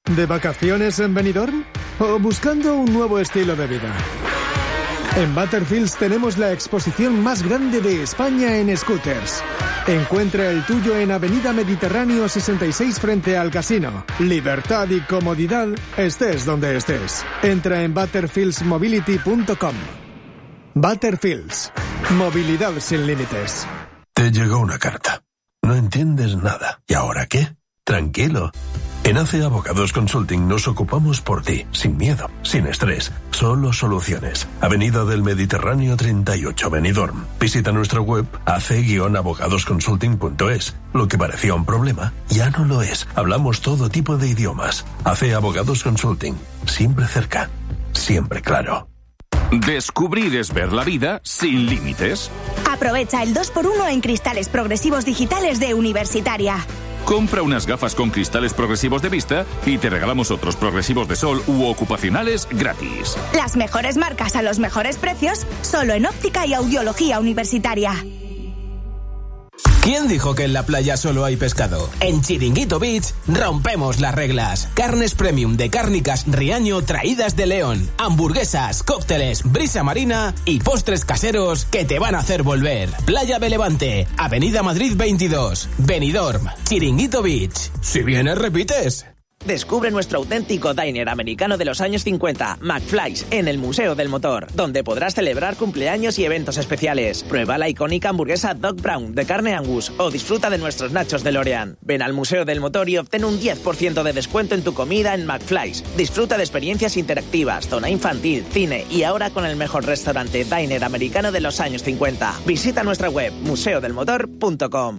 ¿De vacaciones en Benidorm? ¿O buscando un nuevo estilo de vida? En Butterfields tenemos la exposición más grande de España en scooters. Encuentra el tuyo en Avenida Mediterráneo 66 frente al casino. Libertad y comodidad, estés donde estés. Entra en butterfieldsmobility.com. Butterfields. Movilidad sin límites. Te llegó una carta. No entiendes nada. ¿Y ahora qué? Tranquilo. En AC Abogados Consulting nos ocupamos por ti, sin miedo, sin estrés, solo soluciones. Avenida del Mediterráneo 38, Benidorm. Visita nuestra web ac-abogadosconsulting.es. Lo que parecía un problema, ya no lo es. Hablamos todo tipo de idiomas. AC Abogados Consulting. Siempre cerca, siempre claro. Descubrir es ver la vida sin límites. Aprovecha el 2x1 en cristales progresivos digitales de Universitaria. Compra unas gafas con cristales progresivos de vista y te regalamos otros progresivos de sol u ocupacionales gratis. Las mejores marcas a los mejores precios, solo en óptica y audiología Universitaria. ¿Quién dijo que en la playa solo hay pescado? En Chiringuito Beach rompemos las reglas. Carnes premium de Cárnicas Riaño traídas de León. Hamburguesas, cócteles, brisa marina y postres caseros que te van a hacer volver. Playa de Levante, Avenida Madrid 22, Benidorm, Chiringuito Beach. Si vienes, repites. Descubre nuestro auténtico diner americano de los años 50, McFly's, en el Museo del Motor, donde podrás celebrar cumpleaños y eventos especiales. Prueba la icónica hamburguesa Doc Brown de carne Angus o disfruta de nuestros nachos DeLorean. Ven al Museo del Motor y obtén un 10% de descuento en tu comida en McFly's. Disfruta de experiencias interactivas, zona infantil, cine y ahora con el mejor restaurante diner americano de los años 50. Visita nuestra web museodelmotor.com.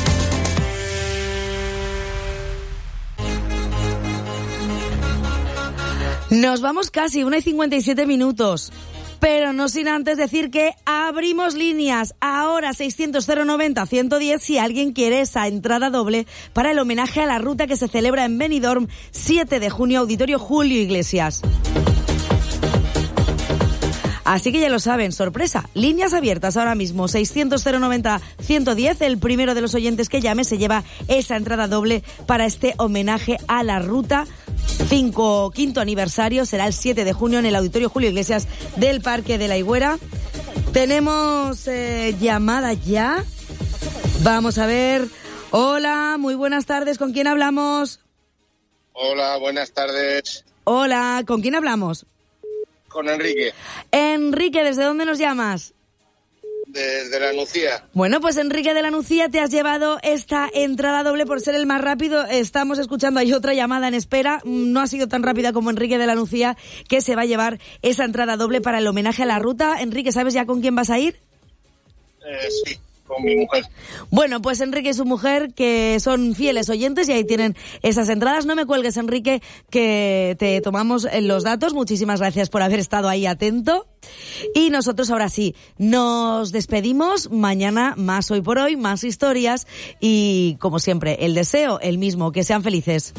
Nos vamos casi, 1:57, pero no sin antes decir que abrimos líneas ahora 600-090-110 si alguien quiere esa entrada doble para el homenaje a la ruta que se celebra en Benidorm 7 de junio, Auditorio Julio Iglesias. Así que ya lo saben, sorpresa, líneas abiertas ahora mismo, 600-090-110, el primero de los oyentes que llame se lleva esa entrada doble para este homenaje a la ruta. Quinto aniversario, será el 7 de junio en el Auditorio Julio Iglesias del Parque de la Higuera. Tenemos llamada ya, vamos a ver. Hola, muy buenas tardes, ¿con quién hablamos? Hola, buenas tardes. Hola, ¿con quién hablamos? Con Enrique. Enrique, ¿desde dónde nos llamas? Desde La Nucía. Bueno, pues Enrique de La Nucía, te has llevado esta entrada doble por ser el más rápido. Estamos escuchando, hay otra llamada en espera. No ha sido tan rápida como Enrique de La Nucía, que se va a llevar esa entrada doble para el homenaje a la ruta. Enrique, ¿sabes ya con quién vas a ir? Sí, con mi mujer. Bueno, pues Enrique y su mujer, que son fieles oyentes, y ahí tienen esas entradas. No me cuelgues, Enrique, que te tomamos los datos. Muchísimas gracias por haber estado ahí atento. Y nosotros ahora sí, nos despedimos. Mañana más Hoy por Hoy, más historias. Y como siempre, el deseo, el mismo, que sean felices.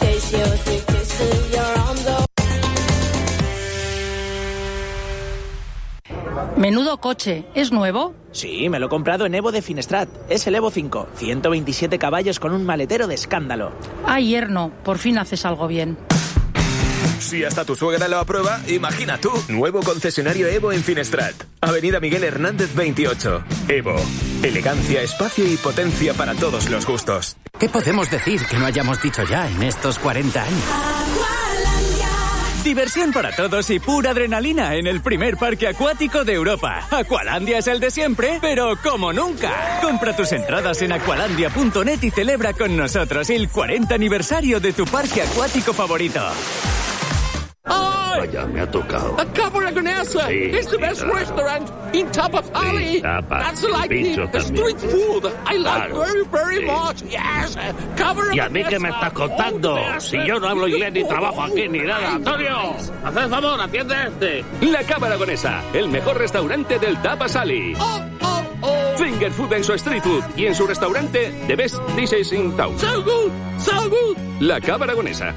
Menudo coche, ¿es nuevo? Sí, me lo he comprado en Evo de Finestrat. Es el Evo 5, 127 caballos con un maletero de escándalo. Ay, yerno, por fin haces algo bien. Si hasta tu suegra lo aprueba, imagina tú. Nuevo concesionario Evo en Finestrat. Avenida Miguel Hernández 28. Evo. Elegancia, espacio y potencia para todos los gustos. ¿Qué podemos decir que no hayamos dicho ya en estos 40 años? Diversión para todos y pura adrenalina en el primer parque acuático de Europa. Aqualandia es el de siempre, pero como nunca. Compra tus entradas en aqualandia.net y celebra con nosotros el 40 aniversario de tu parque acuático favorito. Vaya, me ha tocado. A Cabaragonesa. Sí, It's the best restaurant in Tapapali. Sí, tapas. That's like Pincho the también. street food. I like Claro. very much. Yes. ¿Y a mí qué me estás contando? Si yo no hablo inglés ni trabajo aquí ni nada. Antonio, haz el favor, atiende a este. La Cabaragonesa, el mejor restaurante del Tapas Ali. Finger food en su street food y en su restaurante The Best Dishes in Town. So good, so good. La Cabaragonesa.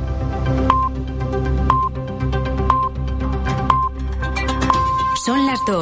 Son las 2.